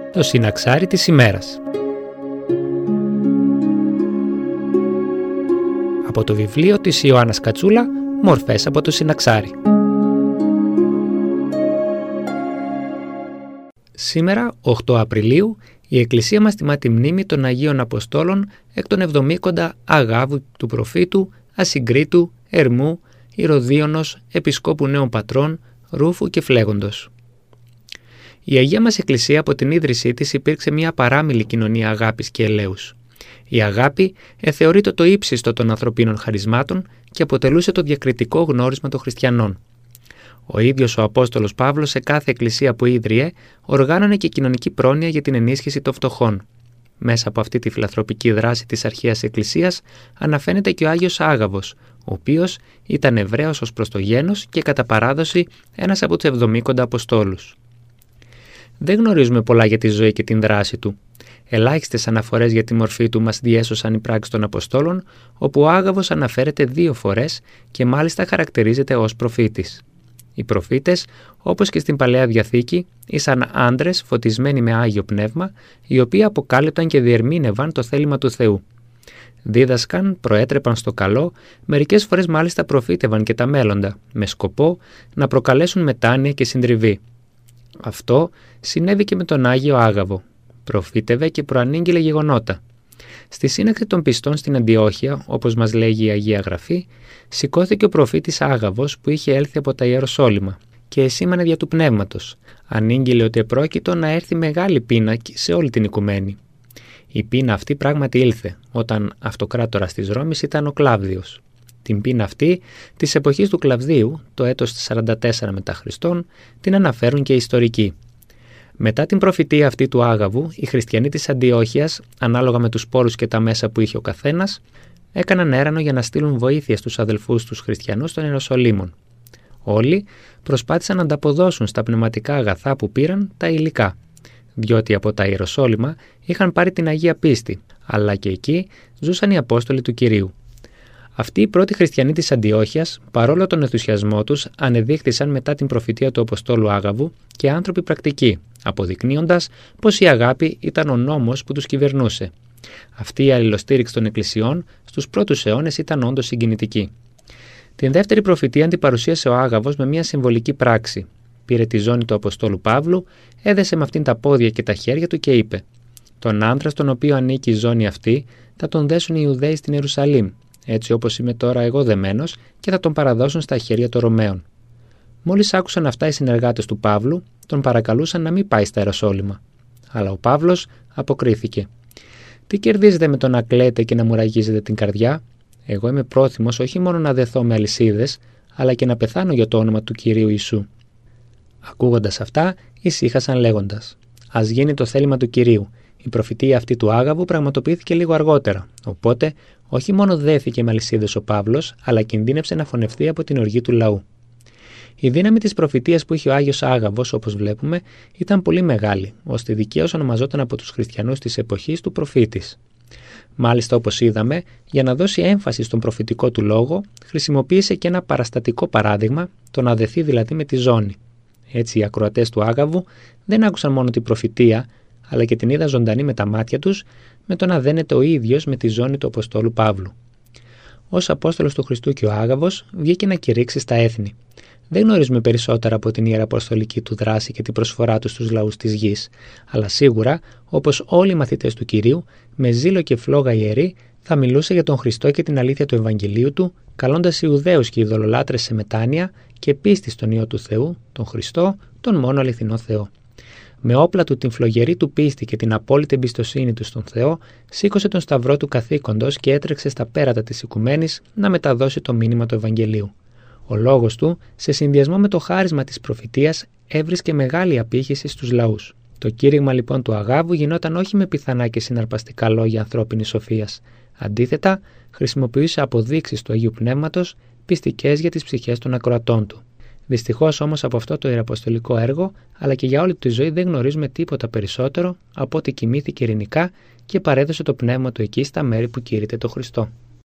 Το συναξάρι της ημέρας. Από το βιβλίο της Ιωάννας Κατσούλα, «Μορφές από το συναξάρι». Σήμερα, 8 Απριλίου, η Εκκλησία μας τιμά τη μνήμη των Αγίων Αποστόλων εκ των 70 Αγάβου του Προφήτου, Ασυγκρίτου, Ερμού, Ηρωδίωνος, Επισκόπου Νέων Πατρών, Ρούφου και Φλέγοντος. Η Αγία μας Εκκλησία από την ίδρυσή της υπήρξε μια παράμιλη κοινωνία αγάπης και ελέους. Η αγάπη θεωρείται το ύψιστο των ανθρωπίνων χαρισμάτων και αποτελούσε το διακριτικό γνώρισμα των χριστιανών. Ο ίδιος ο Απόστολος Παύλος σε κάθε εκκλησία που ίδρυε οργάνωνε και κοινωνική πρόνοια για την ενίσχυση των φτωχών. Μέσα από αυτή τη φιλανθρωπική δράση της αρχαίας εκκλησίας αναφαίνεται και ο Άγιος Άγαβος, ο οποίος ήταν Εβραίος ως προς το γένος και κατά παράδοση ένας από τους 70 Αποστόλους. Δεν γνωρίζουμε πολλά για τη ζωή και την δράση του. Ελάχιστες αναφορές για τη μορφή του μας διέσωσαν οι πράξεις των Αποστόλων, όπου ο Άγαβος αναφέρεται 2 φορές και μάλιστα χαρακτηρίζεται ως προφήτης. Οι προφήτες, όπως και στην Παλαιά Διαθήκη, ήσαν άντρες φωτισμένοι με Άγιο Πνεύμα, οι οποίοι αποκάλυπταν και διερμήνευαν το θέλημα του Θεού. Δίδασκαν, προέτρεπαν στο καλό, μερικές φορές μάλιστα προφήτευαν και τα μέλλοντα, με σκοπό να προκαλέσουν μετάνοια και συντριβή. Αυτό συνέβη και με τον Άγιο Άγαβο. Προφήτευε και προανήγγειλε γεγονότα. Στη σύναξη των πιστών στην Αντιόχεια, όπως μας λέγει η Αγία Γραφή, σηκώθηκε ο προφήτης Άγαβος που είχε έλθει από τα Ιεροσόλυμα και εσήμανε δια του πνεύματος. Ανήγγειλε ότι επρόκειτο να έρθει μεγάλη πείνα σε όλη την οικουμένη. Η πείνα αυτή πράγματι ήλθε, όταν αυτοκράτορας της Ρώμης ήταν ο Κλάβδιος. Την πείνα αυτή, της εποχής του Κλαβδίου, το έτος 44 μετά Χριστόν, την αναφέρουν και οι ιστορικοί. Μετά την προφητεία αυτή του Άγαβου, οι χριστιανοί της Αντιόχειας, ανάλογα με τους πόρους και τα μέσα που είχε ο καθένας, έκαναν έρανο για να στείλουν βοήθεια στους αδελφούς τους χριστιανούς των Ιεροσολύμων. Όλοι προσπάθησαν να ανταποδώσουν στα πνευματικά αγαθά που πήραν τα υλικά, διότι από τα Ιεροσόλυμα είχαν πάρει την Αγία Πίστη, αλλά και εκεί ζούσαν οι Απόστολοι του Κυρίου. Αυτοί οι πρώτοι χριστιανοί της Αντιόχειας, παρόλο τον ενθουσιασμό τους, ανεδείχθησαν μετά την προφητεία του Αποστόλου Άγαβου και άνθρωποι πρακτικοί, αποδεικνύοντας πως η αγάπη ήταν ο νόμος που τους κυβερνούσε. Αυτή η αλληλοστήριξη των εκκλησιών στους πρώτους αιώνες ήταν όντως συγκινητική. Την δεύτερη προφητεία την παρουσίασε ο Άγαβος με μια συμβολική πράξη. Πήρε τη ζώνη του Αποστόλου Παύλου, έδεσε με αυτήν τα πόδια και τα χέρια του και είπε: «Τον άντρα στον οποίο ανήκει η ζώνη αυτή θα τον δέσουν οι Ιουδαίοι στην Ιερουσαλήμ, έτσι όπως είμαι τώρα εγώ δεμένος, και θα τον παραδώσουν στα χέρια των Ρωμαίων». Μόλις άκουσαν αυτά οι συνεργάτες του Παύλου, τον παρακαλούσαν να μην πάει στα Ιεροσόλυμα. Αλλά ο Παύλος αποκρίθηκε: «Τι κερδίζετε με το να κλαίτε και να μου ραγίζετε την καρδιά? Εγώ είμαι πρόθυμος όχι μόνο να δεθώ με αλυσίδες, αλλά και να πεθάνω για το όνομα του Κυρίου Ιησού». Ακούγοντας αυτά, ησύχασαν λέγοντας: «Ας γίνει το θέλημα του Κυρίου». Η προφητεία αυτή του Άγαβου πραγματοποιήθηκε λίγο αργότερα, οπότε όχι μόνο δέθηκε με αλυσίδες ο Παύλος, αλλά κινδύνεψε να φωνευτεί από την οργή του λαού. Η δύναμη της προφητείας που είχε ο Άγιος Άγαβος, όπως βλέπουμε, ήταν πολύ μεγάλη, ώστε δικαίως ονομαζόταν από τους χριστιανούς της εποχής του προφήτης. Μάλιστα, όπως είδαμε, για να δώσει έμφαση στον προφητικό του λόγο, χρησιμοποίησε και ένα παραστατικό παράδειγμα, το να δεθεί δηλαδή με τη ζώνη. Έτσι, οι ακροατές του Άγαβου δεν άκουσαν μόνο την προφητεία, αλλά και την είδαν ζωντανή με τα μάτια τους, με το να δένεται ο ίδιος με τη ζώνη του Αποστόλου Παύλου. Ως Απόστολος του Χριστού και ο Άγαβος βγήκε να κηρύξει στα έθνη. Δεν γνωρίζουμε περισσότερα από την ιεραποστολική του δράση και την προσφορά του στους λαούς της γης, αλλά σίγουρα, όπως όλοι οι μαθητές του Κυρίου, με ζήλο και φλόγα ιερή, θα μιλούσε για τον Χριστό και την αλήθεια του Ευαγγελίου του, καλώντας Ιουδαίους και ειδωλολάτρες σε μετάνοια και πίστη στον Υιό του Θεού, τον Χριστό, τον μόνο αληθινό Θεό. Με όπλα του την φλογερή του πίστη και την απόλυτη εμπιστοσύνη του στον Θεό, σήκωσε τον σταυρό του καθήκοντος και έτρεξε στα πέρατα της οικουμένης να μεταδώσει το μήνυμα του Ευαγγελίου. Ο λόγος του, σε συνδυασμό με το χάρισμα της προφητείας, έβρισκε μεγάλη απήχηση στους λαούς. Το κήρυγμα λοιπόν του Αγάβου γινόταν όχι με πιθανά και συναρπαστικά λόγια ανθρώπινης σοφίας. Αντίθετα, χρησιμοποιούσε αποδείξεις του Αγίου Πνεύματος, πιστικές για τις ψυχές των ακροατών του. Δυστυχώς όμως από αυτό το ιεραποστολικό έργο, αλλά και για όλη τη ζωή δεν γνωρίζουμε τίποτα περισσότερο από ότι κοιμήθηκε ειρηνικά και παρέδωσε το πνεύμα του εκεί στα μέρη που κήρυτε το Χριστό.